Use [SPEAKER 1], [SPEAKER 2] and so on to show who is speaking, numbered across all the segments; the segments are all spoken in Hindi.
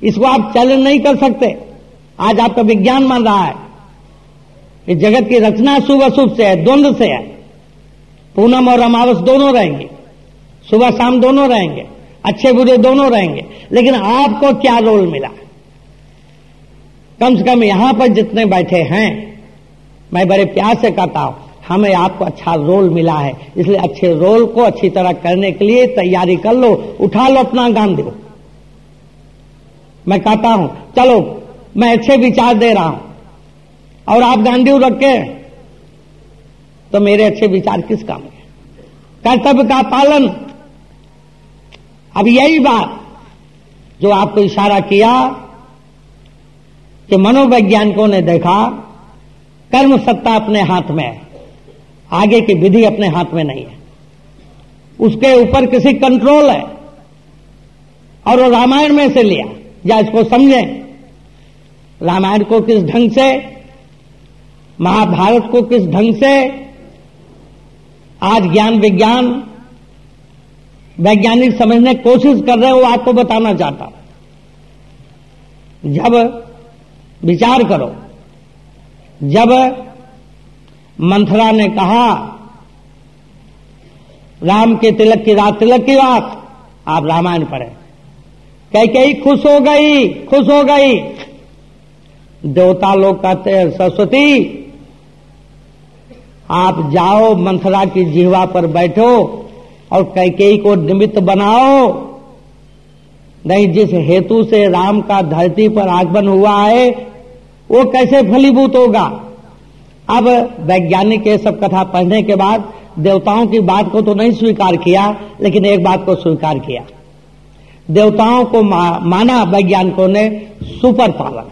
[SPEAKER 1] इसको आप चैलेंज नहीं कर सकते। आज आपका विज्ञान मान रहा है कि जगत की रचना शुभ अशुभ से है, द्वंद्व से है। पूनम और अमावस दोनों रहेंगे, सुबह शाम दोनों रहेंगे, अच्छे बुरे दोनों रहेंगे। लेकिन आपको क्या रोल मिला? कम से कम यहां पर जितने बैठे हैं, मैं बड़े प्यार से कहता हूं, हमें आपको अच्छा रोल मिला है, इसलिए अच्छे रोल को अच्छी तरह करने के लिए तैयारी कर लो, उठा लो अपना गांधी। मैं कहता हूं चलो मैं अच्छे विचार दे रहा हूं और आप गांधी रखे तो मेरे अच्छे विचार किस काम के? कर्तव्य का पालन। अब यही बात जो आपको इशारा किया कि मनोवैज्ञानिकों ने देखा कर्म सत्ता अपने हाथ में है, आगे की विधि अपने हाथ में नहीं है, उसके ऊपर किसी कंट्रोल है। और वो रामायण में से लिया, या इसको समझें, रामायण को किस ढंग से, महाभारत को किस ढंग से आज ज्ञान विज्ञान वैज्ञानिक समझने की कोशिश कर रहे हैं, वो आपको बताना चाहता हूं। जब विचार करो, जब मंथरा ने कहा राम के तिलक की रात, तिलक की बात आप रामायण पढ़े, कैकेयी खुश हो गई, खुश हो गई। देवता लोग कहते हैं सरस्वती आप जाओ मंथरा की जिह्वा पर बैठो और कैकेयी को निमित्त बनाओ, नहीं जिस हेतु से राम का धरती पर आगमन हुआ है वो कैसे फलीभूत होगा। अब वैज्ञानिक ये सब कथा पढ़ने के बाद देवताओं की बात को तो नहीं स्वीकार किया, लेकिन एक बात को स्वीकार किया, देवताओं को माना वैज्ञानिकों ने सुपर पावर।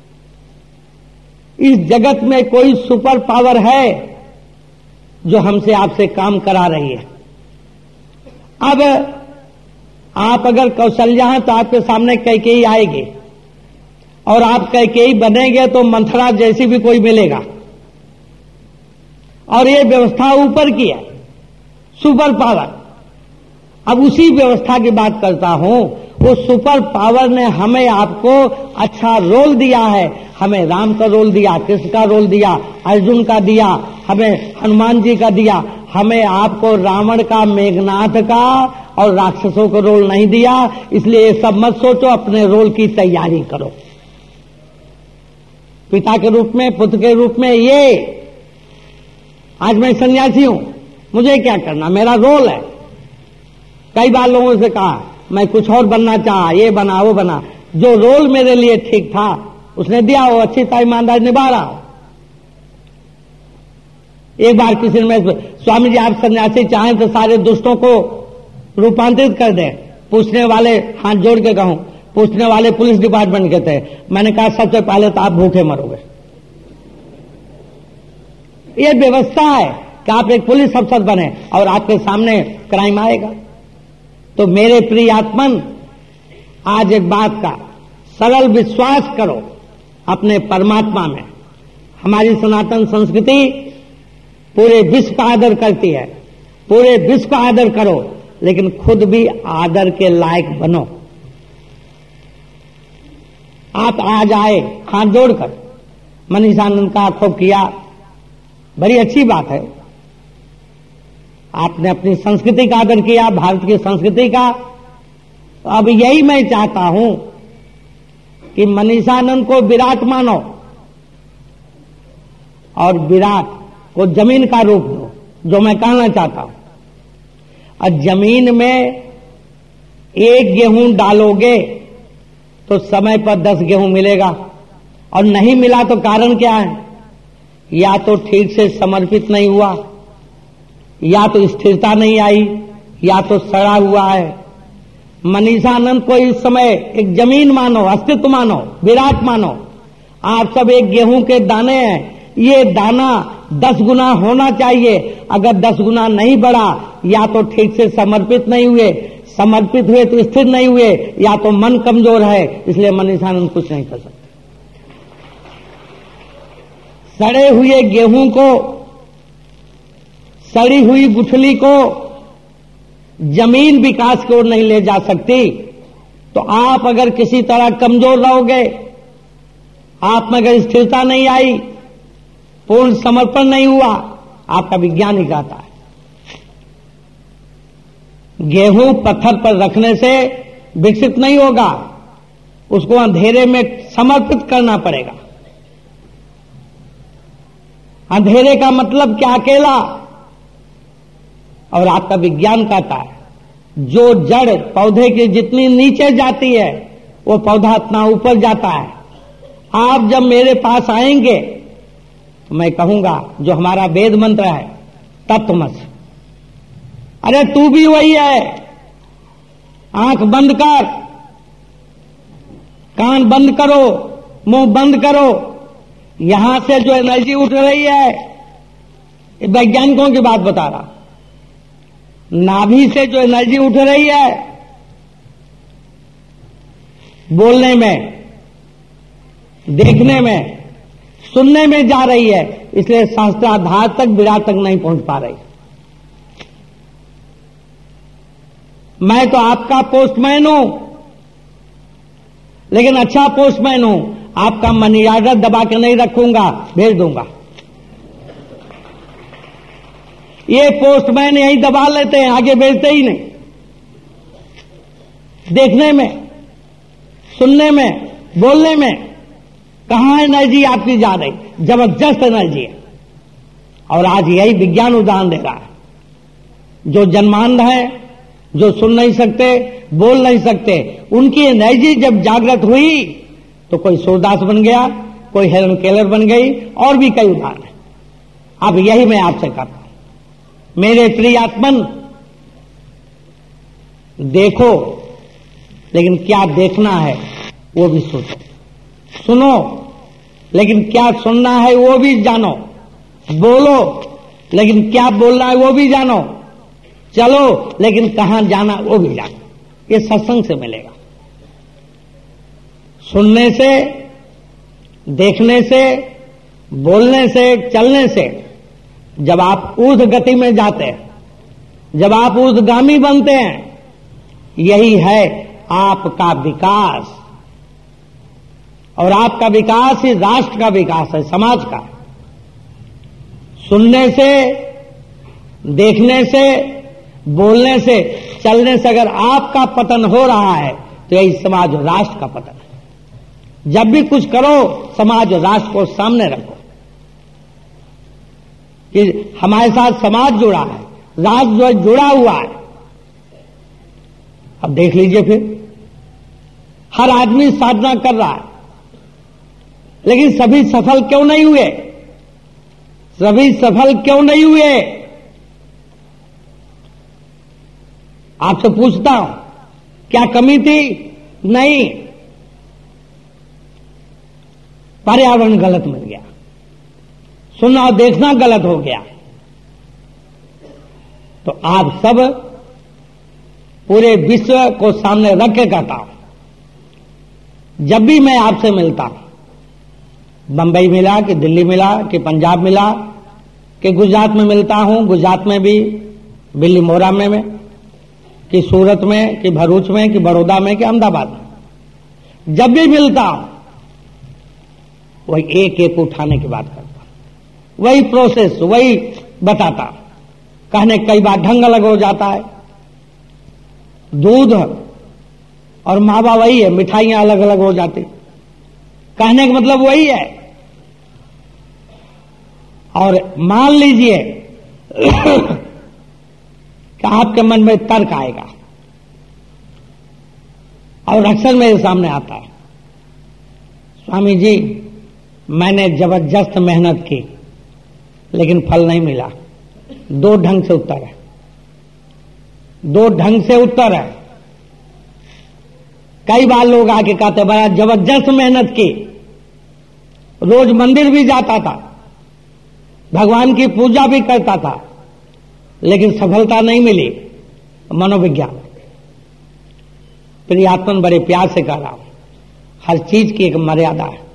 [SPEAKER 1] इस जगत में कोई सुपर पावर है जो हमसे आपसे काम करा रही है। अब आप अगर कौशल्या हैं तो आपके सामने कैकेयी आएगी और आप कैकेयी बनेंगे तो मंथरा जैसी भी कोई मिलेगा। और ये व्यवस्था ऊपर की है, सुपर पावर। अब उसी व्यवस्था की बात करता हूं, वो सुपर पावर ने हमें आपको अच्छा रोल दिया है। हमें राम का रोल दिया, कृष्ण का रोल दिया, अर्जुन का दिया, हमें हनुमान जी का दिया। हमें आपको रावण का, मेघनाथ का और राक्षसों का रोल नहीं दिया। इसलिए ये सब मत सोचो, अपने रोल की तैयारी करो। पिता के रूप में, पुत्र के रूप में, ये आज मैं सन्यासी हूं, मुझे क्या करना, मेरा रोल है। कई बार लोगों से कहा मैं कुछ और बनना चाहा, ये बना वो बना, जो रोल मेरे लिए ठीक था उसने दिया, वो अच्छी तरह ईमानदार निभा रहा। एक बार किसी ने, स्वामी जी आप सन्यासी चाहें तो सारे दुष्टों को रूपांतरित कर दें। पूछने वाले हाथ जोड़ के कहूं, पूछने वाले पुलिस डिपार्टमेंट के थे। मैंने कहा सबसे पहले तो आप भूखे मरोगे। ये व्यवस्था है कि आप एक पुलिस अफसर बने और आपके सामने क्राइम आएगा। तो मेरे प्रिय आत्मन, आज एक बात का सरल विश्वास करो अपने परमात्मा में। हमारी सनातन संस्कृति पूरे विश्व का आदर करती है, पूरे विश्व का आदर करो, लेकिन खुद भी आदर के लायक बनो। आप आज आए हाथ जोड़कर, मनीषानंद का खूब किया, बड़ी अच्छी बात है। आपने अपनी संस्कृति का आदर किया, भारत की संस्कृति का। तो अब यही मैं चाहता हूं कि मनीषानंद को विराट मानो और विराट को जमीन का रूप दो, जो मैं कहना चाहता हूं। और जमीन में एक गेहूं डालोगे तो समय पर 10 गेहूं मिलेगा, और नहीं मिला तो कारण क्या है? या तो ठीक से समर्पित नहीं हुआ, या तो स्थिरता नहीं आई, या तो सड़ा हुआ है। मनीषानंद को इस समय एक जमीन मानो, अस्तित्व मानो, विराट मानो। आप सब एक गेहूं के दाने हैं, ये दाना 10 गुना होना चाहिए। अगर 10 गुना नहीं बढ़ा, या तो ठीक से समर्पित नहीं हुए, समर्पित हुए तो स्थिर नहीं हुए, या तो मन कमजोर है। इसलिए मनीषानंद कुछ नहीं कर सकते। सड़े हुए गेहूं को, सड़ी हुई गुठली को जमीन विकास की ओर नहीं ले जा सकती। तो आप अगर किसी तरह कमजोर रहोगे, आप में अगर स्थिरता नहीं आई, पूर्ण समर्पण नहीं हुआ, आपका विज्ञान ही कहता है गेहूं पत्थर पर रखने से विकसित नहीं होगा, उसको अंधेरे में समर्पित करना पड़ेगा। अंधेरे का मतलब क्या? अकेला। और आपका विज्ञान कहता है जो जड़ पौधे की जितनी नीचे जाती है वो पौधा इतना ऊपर जाता है। आप जब मेरे पास आएंगे तो मैं कहूंगा जो हमारा वेद मंत्र है तत्वमसि, अरे तू भी वही है, आंख बंद कर, कान बंद करो, मुंह बंद करो, यहां से जो एनर्जी उठ रही है, वैज्ञानिकों की बात बता रहा, नाभि से जो एनर्जी उठ रही है बोलने में, देखने में, सुनने में जा रही है, इसलिए शास्त्राधार तक विराट तक नहीं पहुंच पा रही। मैं तो आपका पोस्टमैन हूं, लेकिन अच्छा पोस्टमैन हूं, आपका मनी ऑर्डर दबा के नहीं रखूंगा, भेज दूंगा। ये पोस्टमैन यही दबा लेते हैं, आगे भेजते ही नहीं। देखने में, सुनने में, बोलने में कहां एनर्जी आपकी जा रही? जबरदस्त एनर्जी है। और आज यही विज्ञान उदाहरण दे रहा है। जो जन्मांध है, जो सुन नहीं सकते, बोल नहीं सकते, उनकी एनर्जी जब जागृत हुई तो कोई सूरदास बन गया, कोई हेलन केलर बन गई, और भी कई उदाहरण है। अब यही मैं आपसे करता हूं, मेरे प्रिय आत्मन, देखो, लेकिन क्या देखना है वो भी सोचो। सुनो, लेकिन क्या सुनना है वो भी जानो। बोलो, लेकिन क्या बोलना है वो भी जानो। चलो, लेकिन कहां जाना वो भी जानो। ये सत्संग से मिलेगा। सुनने से, देखने से, बोलने से, चलने से, जब आप ऊर्ध गति में जाते हैं, जब आप ऊर्ध्वगामी बनते हैं, यही है आपका विकास। और आपका विकास ही राष्ट्र का विकास है, समाज का। सुनने से, देखने से, बोलने से, चलने से अगर आपका पतन हो रहा है तो यही समाज और राष्ट्र का पतन है। जब भी कुछ करो, समाज और राष्ट्र को सामने रखो कि हमारे साथ समाज जुड़ा है, राष्ट्र जो जुड़ा हुआ है। अब देख लीजिए, फिर हर आदमी साधना कर रहा है, लेकिन सभी सफल क्यों नहीं हुए? सभी सफल क्यों नहीं हुए? आपसे पूछता हूं, क्या कमी थी? नहीं, पर्यावरण गलत मिल गया, सुनना और देखना गलत हो गया। तो आप सब पूरे विश्व को सामने रख के कहता हूं, जब भी मैं आपसे मिलता हूं, बंबई मिला कि दिल्ली मिला कि पंजाब मिला कि गुजरात में मिलता हूं, गुजरात में भी, बिल्ली मोरा में कि सूरत में कि भरूच में कि बड़ौदा में कि अहमदाबाद में, जब भी मिलता हूं वही एक एक उठाने की बात करता, वही प्रोसेस, वही बताता। कहने कई बार ढंग अलग हो जाता है। दूध और मावा वही है, मिठाइयां अलग अलग हो जाती। कहने का मतलब वही है। और मान लीजिए कि आपके मन में तर्क आएगा, और अक्सर मेरे सामने आता है, स्वामी जी मैंने जबरदस्त मेहनत की लेकिन फल नहीं मिला। दो ढंग से उत्तर है, दो ढंग से उत्तर है। कई बार लोग आके कहते बड़ा जबरदस्त मेहनत की, रोज मंदिर भी जाता था, भगवान की पूजा भी करता था, लेकिन सफलता नहीं मिली। मनोविज्ञान प्रियात्मन बड़े प्यार से कह रहा हूं, हर चीज की एक मर्यादा है।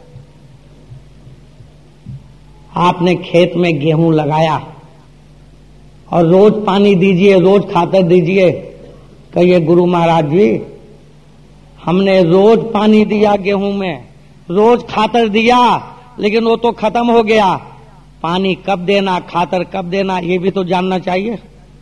[SPEAKER 1] आपने खेत में गेहूं लगाया और रोज पानी दीजिए, रोज खातर दीजिए। कहिए गुरु महाराज जी हमने रोज पानी दिया गेहूं में, रोज खातर दिया, लेकिन वो तो खत्म हो गया। पानी कब देना, खातर कब देना, ये भी तो जानना चाहिए।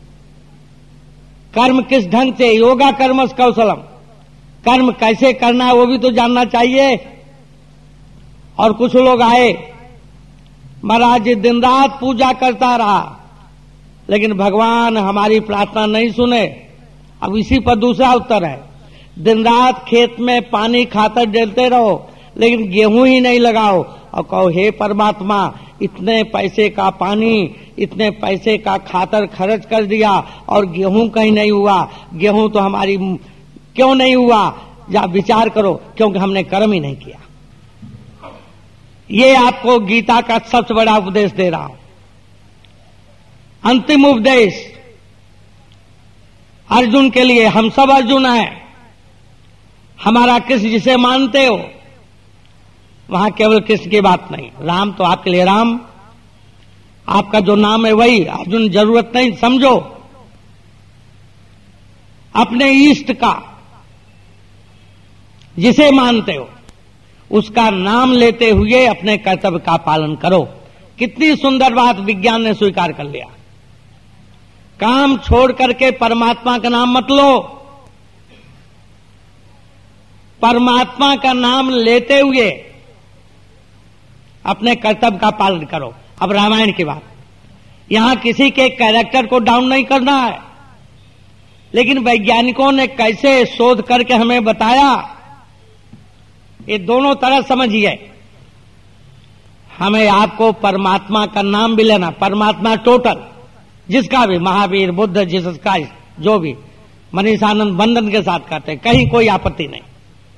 [SPEAKER 1] कर्म किस ढंग से, योगा कर्मस कौशलम, कर्म कैसे करना है वो भी तो जानना चाहिए। और कुछ लोग आए, महाराज जी दिन रात पूजा करता रहा, लेकिन भगवान हमारी प्रार्थना नहीं सुने। अब इसी पर दूसरा उत्तर है, दिन रात खेत में पानी खातर डालते रहो, लेकिन गेहूं ही नहीं लगाओ, और कहो हे परमात्मा इतने पैसे का पानी, इतने पैसे का खातर खर्च कर दिया और गेहूं कहीं नहीं हुआ, गेहूं तो हमारी क्यों नहीं हुआ, या विचार करो, क्योंकि हमने कर्म ही नहीं किया। ये आपको गीता का सबसे बड़ा उपदेश दे रहा हूं, अंतिम उपदेश अर्जुन के लिए। हम सब अर्जुन हैं, हमारा कृष्ण जिसे मानते हो, वहां केवल कृष्ण की बात नहीं, राम तो आपके लिए राम, आपका जो नाम है वही अर्जुन, जरूरत नहीं समझो। अपने इष्ट का जिसे मानते हो उसका नाम लेते हुए अपने कर्तव्य का पालन करो। कितनी सुंदर बात विज्ञान ने स्वीकार कर लिया। काम छोड़ करके परमात्मा का नाम मत लो, परमात्मा का नाम लेते हुए अपने कर्तव्य का पालन करो। अब रामायण की बात, यहां किसी के कैरेक्टर को डाउन नहीं करना है, लेकिन वैज्ञानिकों ने कैसे शोध करके हमें बताया, ये दोनों तरह समझिए। हमें आपको परमात्मा का नाम भी लेना, परमात्मा टोटल, जिसका भी, महावीर, बुद्ध, जीसस क्राइस्ट, जो भी मनीषानंद बंधन के साथ कहते हैं, कहीं कोई आपत्ति नहीं।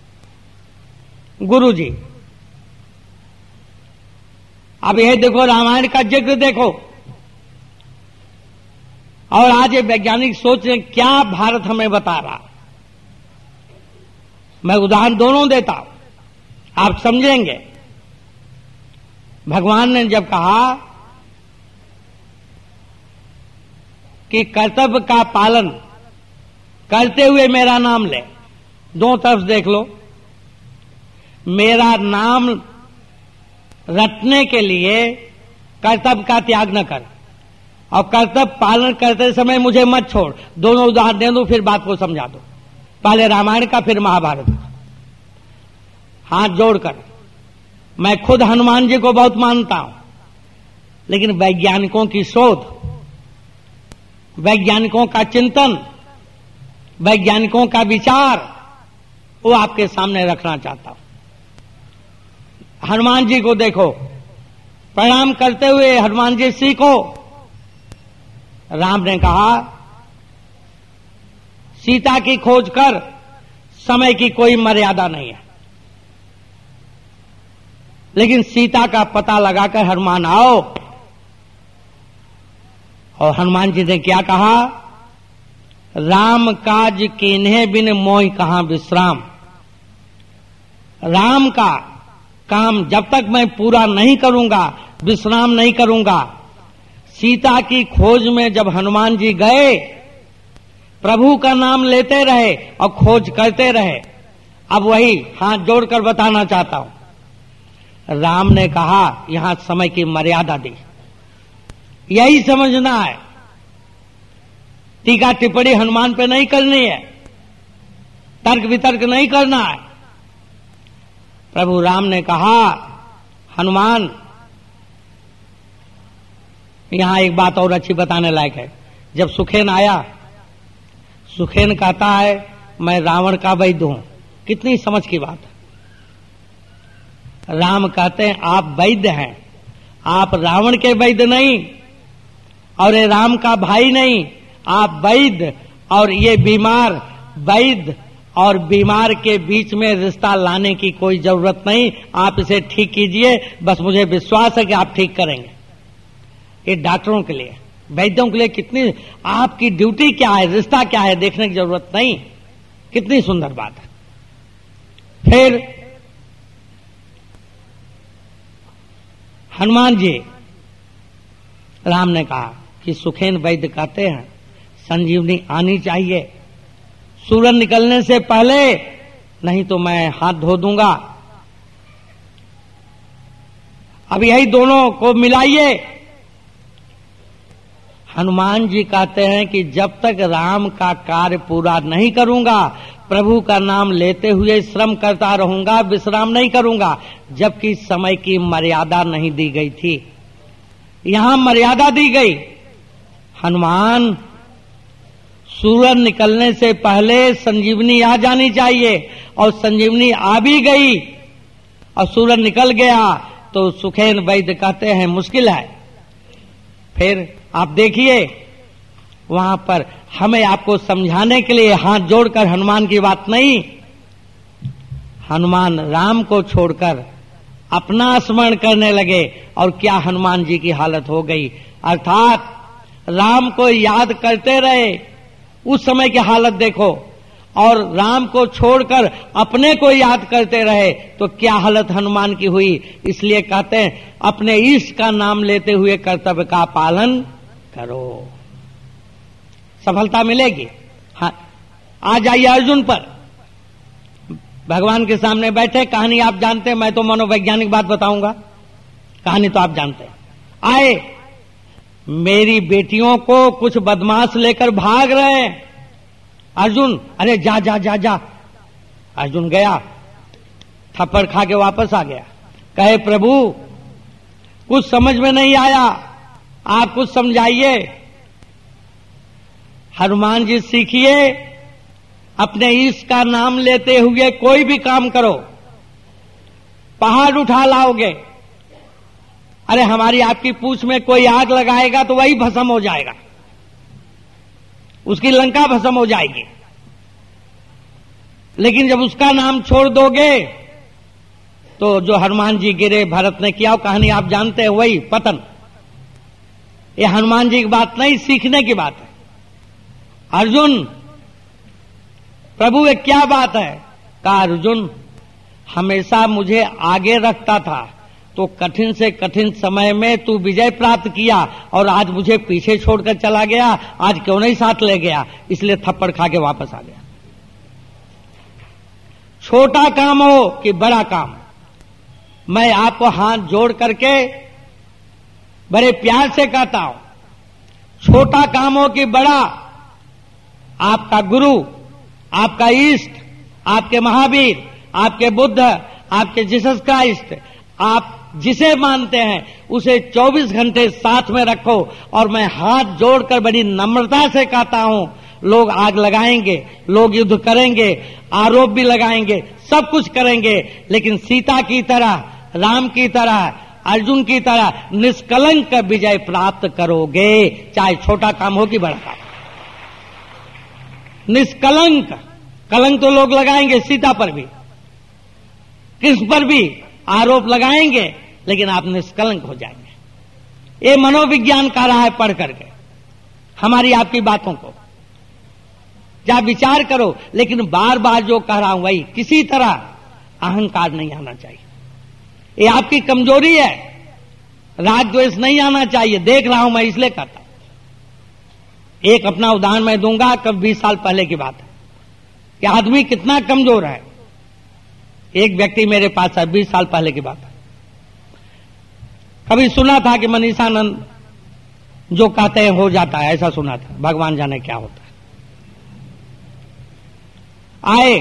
[SPEAKER 1] गुरु जी, अब यह देखो रामायण का जिक्र देखो, और आज ये वैज्ञानिक सोच रहे क्या भारत हमें बता रहा। मैं उदाहरण दोनों देता हूं, आप समझेंगे। भगवान ने जब कहा कि कर्तव्य का पालन करते हुए मेरा नाम ले, दो तरफ देख लो। मेरा नाम रटने के लिए कर्तव्य का त्याग न कर, और कर्तव्य पालन करते समय मुझे मत छोड़। दोनों उदाहरण दे दो, फिर बात को समझा दो। पहले रामायण का, फिर महाभारत का। हाथ जोड़कर, मैं खुद हनुमान जी को बहुत मानता हूं, लेकिन वैज्ञानिकों की शोध, वैज्ञानिकों का चिंतन, वैज्ञानिकों का विचार, वो आपके सामने रखना चाहता हूं। हनुमान जी को देखो, प्रणाम करते हुए हनुमान जी सीखो। राम ने कहा सीता की खोज कर, समय की कोई मर्यादा नहीं है, लेकिन सीता का पता लगाकर हनुमान आओ। और हनुमान जी ने क्या कहा, राम काज कीन्हे बिन मोहि कहां विश्राम। राम का काम जब तक मैं पूरा नहीं करूंगा, विश्राम नहीं करूंगा। सीता की खोज में जब हनुमान जी गए, प्रभु का नाम लेते रहे और खोज करते रहे। अब वही हाथ जोड़कर बताना चाहता हूं, राम ने कहा यहां समय की मर्यादा दी, यही समझना है। टीका टिप्पणी हनुमान पे नहीं करनी है, तर्क वितर्क नहीं करना है। प्रभु राम ने कहा हनुमान, यहां एक बात और अच्छी बताने लायक है। जब सुखेन आया, सुखेन कहता है मैं रावण का वैद्य हूं। कितनी समझ की बात है। राम कहते हैं आप वैद्य हैं, आप रावण के वैद्य नहीं, और ये राम का भाई नहीं, आप वैद्य। और ये बीमार, वैद्य और बीमार के बीच में रिश्ता लाने की कोई जरूरत नहीं। आप इसे ठीक कीजिए, बस मुझे विश्वास है कि आप ठीक करेंगे। ये डॉक्टरों के लिए, वैद्यों के लिए कितनी, आपकी ड्यूटी क्या है, रिश्ता क्या है, देखने की जरूरत नहीं। कितनी सुंदर बात है। फिर हनुमान जी, राम ने कहा कि सुखेन वैद्य कहते हैं संजीवनी आनी चाहिए। सूरज निकलने से पहले नहीं तो मैं हाथ धो दूंगा। अब यही दोनों को मिलाइए। हनुमान जी कहते हैं कि जब तक राम का कार्य पूरा नहीं करूंगा, प्रभु का नाम लेते हुए श्रम करता रहूंगा, विश्राम नहीं करूंगा, जबकि समय की मर्यादा नहीं दी गई थी। यहां मर्यादा दी गई। हनुमान, सूरज निकलने से पहले संजीवनी आ जानी चाहिए, और संजीवनी आ भी गई और सूरज निकल गया तो सुखेन वैद्य कहते हैं मुश्किल है। फिर आप देखिए, वहां पर हमें आपको समझाने के लिए हाथ जोड़कर हनुमान की बात नहीं, हनुमान राम को छोड़कर अपना स्मरण करने लगे, और क्या हनुमान जी की हालत हो गई। अर्थात राम को याद करते रहे, उस समय की हालत देखो, और राम को छोड़कर अपने को याद करते रहे तो क्या हालत हनुमान की हुई। इसलिए कहते हैं अपने इष्ट का नाम लेते हुए कर्तव्य का पालन करो, सफलता मिलेगी। हाँ, आ जाइए अर्जुन पर। भगवान के सामने बैठे, कहानी आप जानते हैं, मैं तो मनोवैज्ञानिक बात बताऊंगा, कहानी तो आप जानते हैं। आए, मेरी बेटियों को कुछ बदमाश लेकर भाग रहे हैं। अर्जुन, अरे जा जा जा जा। अर्जुन गया, थप्पड़ खा के वापस आ गया। कहे प्रभु कुछ समझ में नहीं आया, आप कुछ समझाइए। हनुमान जी सीखिए, अपने ईश का नाम लेते हुए कोई भी काम करो, पहाड़ उठा लाओगे। अरे हमारी आपकी पूंछ में कोई आग लगाएगा तो वही भस्म हो जाएगा, उसकी लंका भस्म हो जाएगी। लेकिन जब उसका नाम छोड़ दोगे तो जो हनुमान जी गिरे, भरत ने किया, कहानी आप जानते हैं, वही पतन। ये हनुमान जी की बात नहीं, सीखने की बात है। अर्जुन, प्रभु ये क्या बात है? कहा अर्जुन हमेशा मुझे आगे रखता था, तो कठिन से कठिन समय में तू विजय प्राप्त किया, और आज मुझे पीछे छोड़कर चला गया, आज क्यों नहीं साथ ले गया? इसलिए थप्पड़ खा के वापस आ गया। छोटा काम हो कि बड़ा काम, मैं आपको हाथ जोड़ करके बड़े प्यार से कहता हूं, छोटा काम हो कि बड़ा, आपका गुरु, आपका इष्ट, आपके महावीर, आपके बुद्ध, आपके जीसस क्राइस्ट, आप जिसे मानते हैं उसे 24 घंटे साथ में रखो। और मैं हाथ जोड़कर बड़ी नम्रता से कहता हूं, लोग आग लगाएंगे, लोग युद्ध करेंगे, आरोप भी लगाएंगे, सब कुछ करेंगे, लेकिन सीता की तरह, राम की तरह, अर्जुन की तरह निष्कलंक विजय प्राप्त करोगे, चाहे छोटा काम हो कि बड़ा काम। निष्कलंक, कलंक तो लोग लगाएंगे, सीता पर भी, कृष्ण पर भी आरोप लगाएंगे, लेकिन आप निष्कलंक हो जाएंगे। ये मनोविज्ञान का रहा है पढ़ करके हमारी आपकी बातों को, जब विचार करो। लेकिन बार बार जो कह रहा हूं वही, किसी तरह अहंकार नहीं आना चाहिए, ये आपकी कमजोरी है। राग द्वेष नहीं आना चाहिए, देख रहा हूं मैं इसलिए कहता हूं। एक अपना उदाहरण मैं दूंगा, कब 20 साल पहले की बात है कि आदमी कितना कमजोर है। एक व्यक्ति मेरे पास है, 20 साल पहले की बात है। कभी सुना था कि मनीषानंद जो कहते हैं हो जाता है, ऐसा सुना था, भगवान जाने क्या होता है। आए,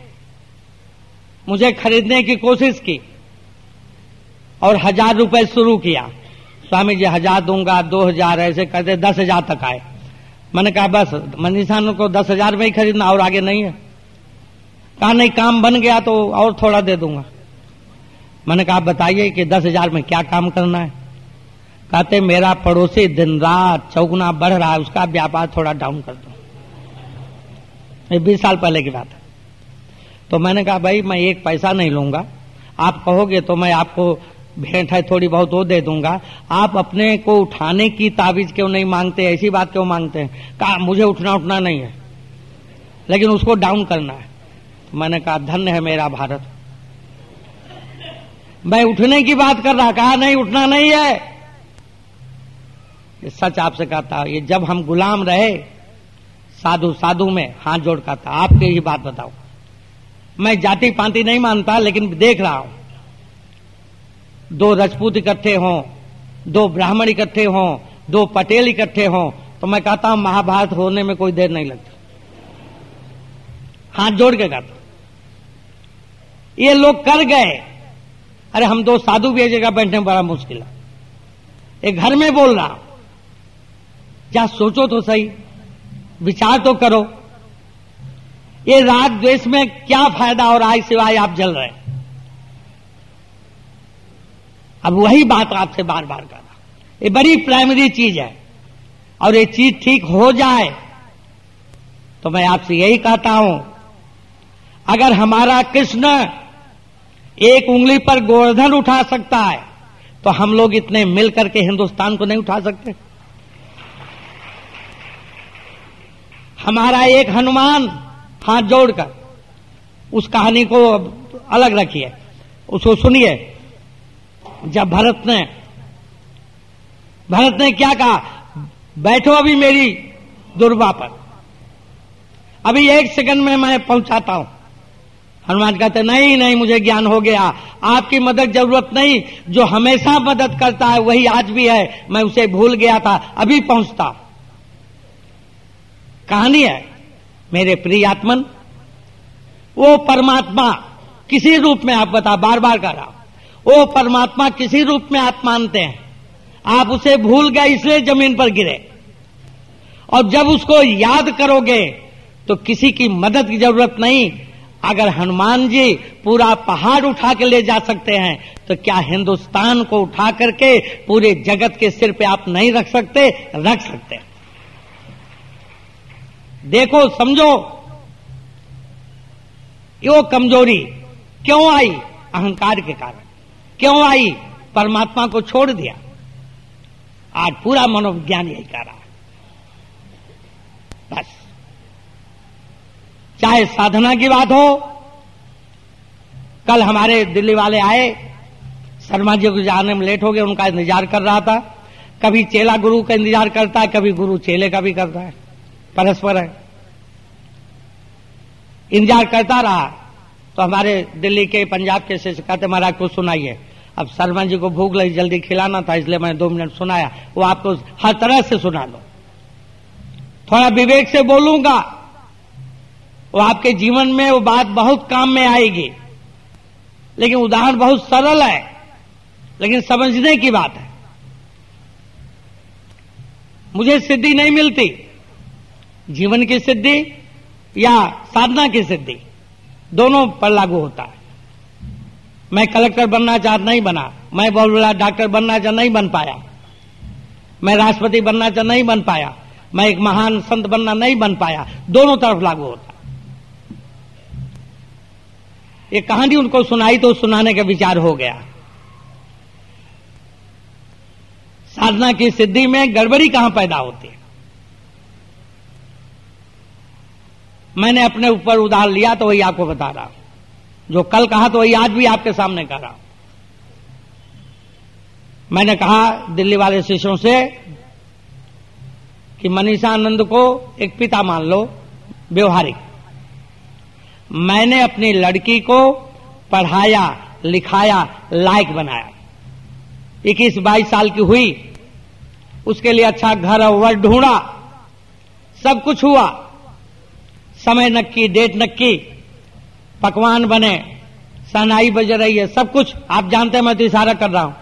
[SPEAKER 1] मुझे खरीदने की कोशिश की और 1000 रुपए शुरू किया। स्वामी जी 1000 दूंगा, 2000, ऐसे करते 10,000 तक आए। मैंने कहा बस मनीषानंद को 10,000 में ही खरीदना, और आगे नहीं है। कहा नहीं, काम बन गया तो और थोड़ा दे दूंगा। मैंने कहा बताइए कि 10,000 में क्या काम करना है? कहते मेरा पड़ोसी दिन रात चौगुना बढ़ रहा है, उसका व्यापार थोड़ा डाउन कर दो। ये 20 साल पहले की बात है। तो मैंने कहा भाई मैं एक पैसा नहीं लूंगा, आप कहोगे तो मैं आपको भेंट है थोड़ी बहुत वो दे दूंगा, आप अपने को उठाने की ताबीज क्यों नहीं मांगते, ऐसी बात क्यों मांगते हैं? कहा मुझे उठना नहीं है, लेकिन उसको डाउन करना है। तो मैंने कहा धन्य है मेरा भारत, मैं उठने की बात कर रहा। कहा नहीं, उठना नहीं है। ये सच आपसे कहता हूं, ये जब हम गुलाम रहे साधु में हाथ जोड़ कहता, आपके ही बात बताओ, मैं जाति पाति नहीं मानता, लेकिन देख रहा हूं, 2 राजपूत इकट्ठे हों, 2 ब्राह्मण इकट्ठे हों, 2 पटेल इकट्ठे हों, तो मैं कहता हूं महाभारत होने में कोई देर नहीं लगती। हाथ जोड़ के कहता, ये लोग कर गए। अरे हम 2 साधु भी एक जगह बैठने में बड़ा मुश्किल है। एक घर में बोल रहा, क्या सोचो तो सही, विचार तो करो। ये राग द्वेष में क्या फायदा हो रहा है सिवाय आप जल रहे हैं। अब वही बात आपसे बार बार कर रहा, ये बड़ी प्राइमरी चीज है, और ये चीज ठीक हो जाए तो मैं आपसे यही कहता हूं, अगर हमारा कृष्ण एक उंगली पर गोवर्धन उठा सकता है तो हम लोग इतने मिल करके हिंदुस्तान को नहीं उठा सकते। हमारा एक हनुमान, हाथ जोड़कर उस कहानी को अलग रखिए, उसको सुनिए। जब भरत ने क्या कहा, बैठो अभी मेरी दुर्वा पर, अभी 1 सेकंड में मैं पहुंचाता हूं। हनुमान कहते नहीं नहीं, मुझे ज्ञान हो गया, आपकी मदद जरूरत नहीं, जो हमेशा मदद करता है वही आज भी है, मैं उसे भूल गया था, अभी पहुंचता। कहानी है मेरे प्रिय आत्मन, वो परमात्मा किसी रूप में, आप बता, बार बार कर रहा, वो परमात्मा किसी रूप में आप मानते हैं, आप उसे भूल गए इसलिए जमीन पर गिरे। और जब उसको याद करोगे तो किसी की मदद की जरूरत नहीं। अगर हनुमान जी पूरा पहाड़ उठा के ले जा सकते हैं तो क्या हिंदुस्तान को उठा करके पूरे जगत के सिर पे आप नहीं रख सकते? रख सकते। देखो, समझो, ये कमजोरी क्यों आई? अहंकार के कारण। क्यों आई? परमात्मा को छोड़ दिया। आज पूरा मनोविज्ञान यही कह रहा है। बस, चाहे साधना की बात हो, कल हमारे दिल्ली वाले आए, शर्मा जी को जाने में लेट हो गया, उनका इंतजार कर रहा था। कभी चेला गुरु का इंतजार करता है, कभी गुरु चेले का भी करता है, परस्पर है। इंतजार करता रहा तो हमारे दिल्ली के, पंजाब के शिष्य कहते महाराज को सुनाइए। अब शर्मा जी को भूख लगी, जल्दी खिलाना था, इसलिए मैंने 2 मिनट सुनाया। वो आपको हर तरह से सुना दो, थोड़ा विवेक से बोलूंगा, वो आपके जीवन में वो बात बहुत काम में आएगी। लेकिन उदाहरण बहुत सरल है, लेकिन समझने की बात है। मुझे सिद्धि नहीं मिलती, जीवन की सिद्धि या साधना की सिद्धि, दोनों पर लागू होता है। मैं कलेक्टर बनना चाहता, नहीं बना। मैं बहुत बड़ा डॉक्टर बनना चाहता, नहीं बन पाया। मैं राष्ट्रपति बनना चाहता, नहीं बन पाया। मैं एक महान संत बनना, नहीं बन पाया। दोनों तरफ लागू होता है। ये कहानी उनको सुनाई तो सुनाने का विचार हो गया। साधना की सिद्धि में गड़बड़ी कहां पैदा होती है? मैंने अपने ऊपर उदाहरण लिया तो वही आपको बता रहा हूं। जो कल कहा तो वही आज भी आपके सामने कह रहा हूं। मैंने कहा दिल्ली वाले शिष्यों से कि मनीषा आनंद को एक पिता मान लो, व्यवहारिक। मैंने अपनी लड़की को पढ़ाया, लिखाया, लायक बनाया। 21-22 साल की हुई, उसके लिए अच्छा घर और ढूंढा, सब कुछ हुआ, समय नक्की, डेट नक्की, पकवान बने, शहनाई बज रही है, सब कुछ आप जानते हैं, मैं तो इशारा कर रहा हूं।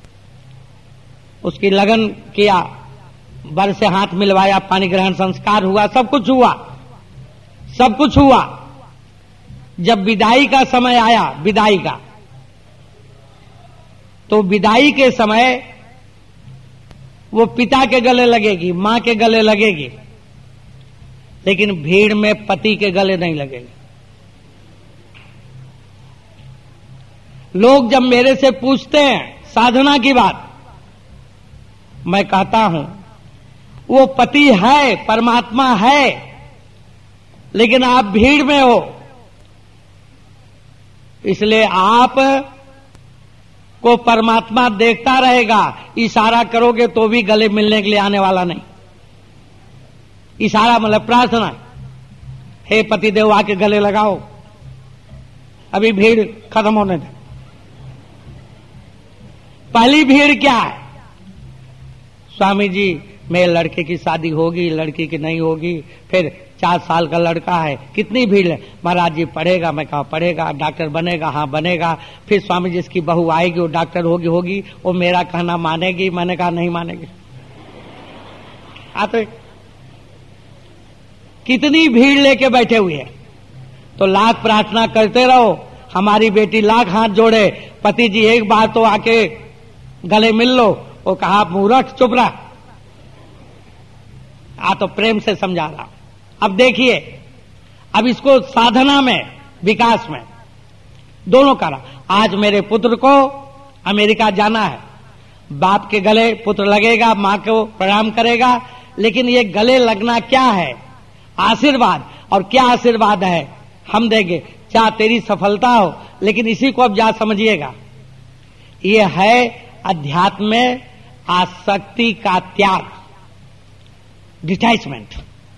[SPEAKER 1] उसकी लगन किया, बर से हाथ मिलवाया, पानी ग्रहण संस्कार हुआ, सब कुछ हुआ, सब कुछ हुआ। जब विदाई का समय आया, विदाई का, तो विदाई के समय वो पिता के गले लगेगी, मां के गले लगेगी, लेकिन भीड़ में पति के गले नहीं लगेगी। लोग जब मेरे से पूछते हैं साधना की बात, मैं कहता हूं वो पति है, परमात्मा है, लेकिन आप भीड़ में हो, इसलिए आप को परमात्मा देखता रहेगा। इशारा करोगे तो भी गले मिलने के लिए आने वाला नहीं। इशारा मतलब प्रार्थना, हे पतिदेव आके गले लगाओ, अभी भीड़ खत्म होने दे। पहली भीड़ क्या है? स्वामी जी मेरे लड़के की शादी होगी, लड़की की नहीं होगी, फिर 4 साल का लड़का है, कितनी भीड़ है। महाराज जी पढ़ेगा, मैं कहा पढ़ेगा, डॉक्टर बनेगा, हाँ बनेगा। फिर स्वामी जी इसकी बहू आएगी, वो डॉक्टर होगी, वो मेरा कहना मानेगी, मैंने कहा नहीं मानेगी। तो कितनी भीड़ लेके बैठे हुए हैं। तो लाख प्रार्थना करते रहो, हमारी बेटी लाख हाथ जोड़े, पति जी एक बार तो आके गले मिल लो। वो कहा मूर्ख चुप रहा। तो प्रेम से समझा रहा। अब देखिए, अब इसको साधना में, विकास में दोनों करा। आज मेरे पुत्र को अमेरिका जाना है, बाप के गले पुत्र लगेगा, मां को प्रणाम करेगा, लेकिन ये गले लगना क्या है? आशीर्वाद। और क्या आशीर्वाद है? हम देंगे, चाहे तेरी सफलता हो, लेकिन इसी को अब जा समझिएगा, ये है अध्यात्म में आसक्ति का त्याग, डिटैचमेंट।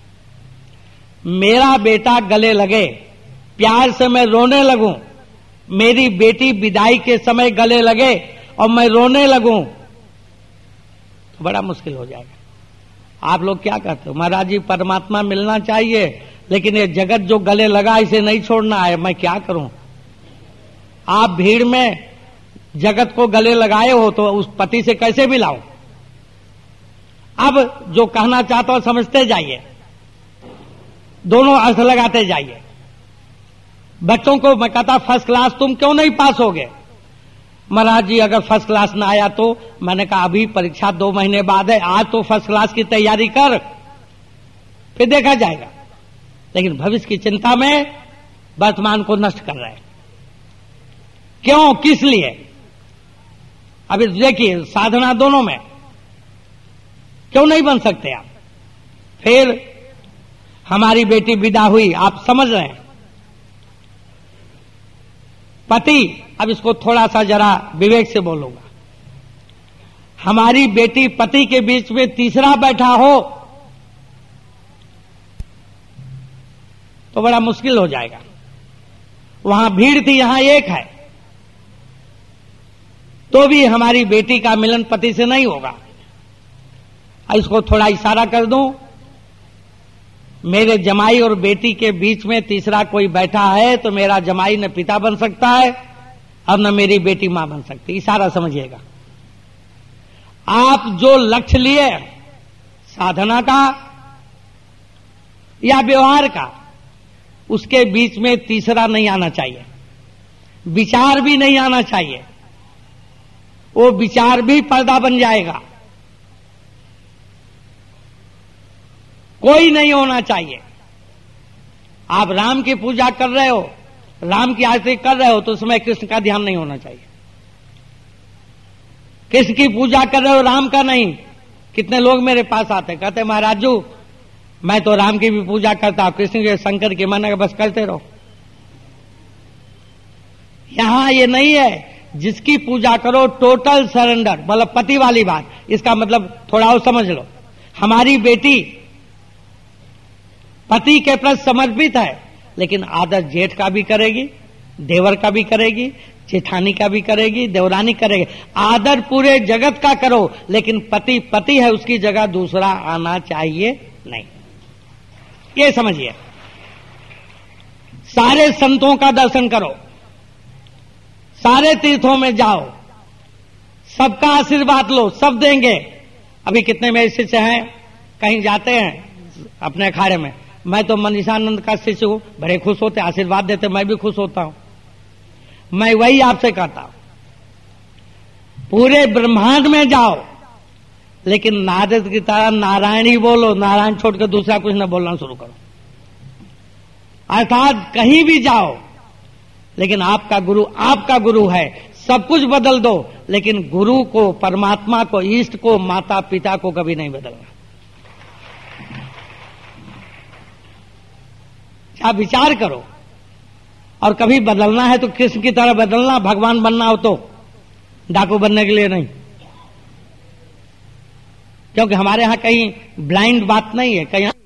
[SPEAKER 1] मेरा बेटा गले लगे, प्यार से मैं रोने लगूं, मेरी बेटी विदाई के समय गले लगे और मैं रोने लगूं, तो बड़ा मुश्किल हो जाएगा। आप लोग क्या कहते हो? महाराज जी परमात्मा मिलना चाहिए, लेकिन ये जगत जो गले लगा इसे नहीं छोड़ना है, मैं क्या करूं? आप भीड़ में जगत को गले लगाए हो तो उस पति से कैसे मिलाओ? अब जो कहना चाहता हूं समझते जाइए, दोनों अर्थ लगाते जाइए। बच्चों को मैं कहता फर्स्ट क्लास तुम क्यों नहीं पास होगे? महाराज जी अगर फर्स्ट क्लास ना आया तो, मैंने कहा अभी परीक्षा 2 महीने बाद है, आज तो फर्स्ट क्लास की तैयारी कर, फिर देखा जाएगा। लेकिन भविष्य की चिंता में वर्तमान को नष्ट कर रहे हैं। क्यों? किस लिए? अभी देखिए, साधना दोनों में क्यों नहीं बन सकते आप? फिर हमारी बेटी विदा हुई, आप समझ रहे हैं, पति, अब इसको थोड़ा सा जरा विवेक से बोलूंगा, हमारी बेटी पति के बीच में तीसरा बैठा हो तो बड़ा मुश्किल हो जाएगा। वहां भीड़ थी, यहां एक है, तो भी हमारी बेटी का मिलन पति से नहीं होगा। इसको थोड़ा इशारा कर दूं, मेरे जमाई और बेटी के बीच में तीसरा कोई बैठा है तो मेरा जमाई न पिता बन सकता है और न मेरी बेटी मां बन सकती। इशारा समझिएगा। आप जो लक्ष्य लिए, साधना का या व्यवहार का, उसके बीच में तीसरा नहीं आना चाहिए, विचार भी नहीं आना चाहिए। वो विचार भी पर्दा बन जाएगा। कोई नहीं होना चाहिए। आप राम की पूजा कर रहे हो, राम की आरती कर रहे हो, तो उसमें कृष्ण का ध्यान नहीं होना चाहिए। कृष्ण की पूजा कर रहे हो, राम का नहीं। कितने लोग मेरे पास आते, कहते महाराज जी मैं तो राम की भी पूजा करता हूं, कृष्ण के, शंकर की, मैंने बस करते रहो। यहां ये नहीं है, जिसकी पूजा करो टोटल सरेंडर, मतलब पति वाली बात। इसका मतलब थोड़ा और समझ लो, हमारी बेटी पति के प्रति समर्पित है, लेकिन आदर जेठ का भी करेगी, देवर का भी करेगी, जेठानी का भी करेगी, देवरानी करेगी। आदर पूरे जगत का करो, लेकिन पति पति है, उसकी जगह दूसरा आना चाहिए नहीं। ये समझिए। सारे संतों का दर्शन करो, सारे तीर्थों में जाओ, सबका आशीर्वाद लो, सब देंगे। अभी कितने मेरे शिष्य हैं, कहीं जाते हैं अपने अखाड़े में, मैं तो मनीषानंद का शिष्य हूं, बड़े खुश होते, आशीर्वाद देते, मैं भी खुश होता हूं। मैं वही आपसे कहता हूं, पूरे ब्रह्मांड में जाओ, लेकिन नारद की तरह नारायण ही बोलो, नारायण छोड़कर दूसरा कुछ न बोलना शुरू करो। अर्थात कहीं भी जाओ, लेकिन आपका गुरु है, सब कुछ बदल दो, लेकिन गुरु को, परमात्मा को, ईष्ट को, माता पिता को कभी नहीं बदलना। आप विचार करो, और कभी बदलना है तो कृष्ण की तरह बदलना, भगवान बनना हो तो, डाकू बनने के लिए नहीं। क्योंकि हमारे यहां कहीं ब्लाइंड बात नहीं है, कहीं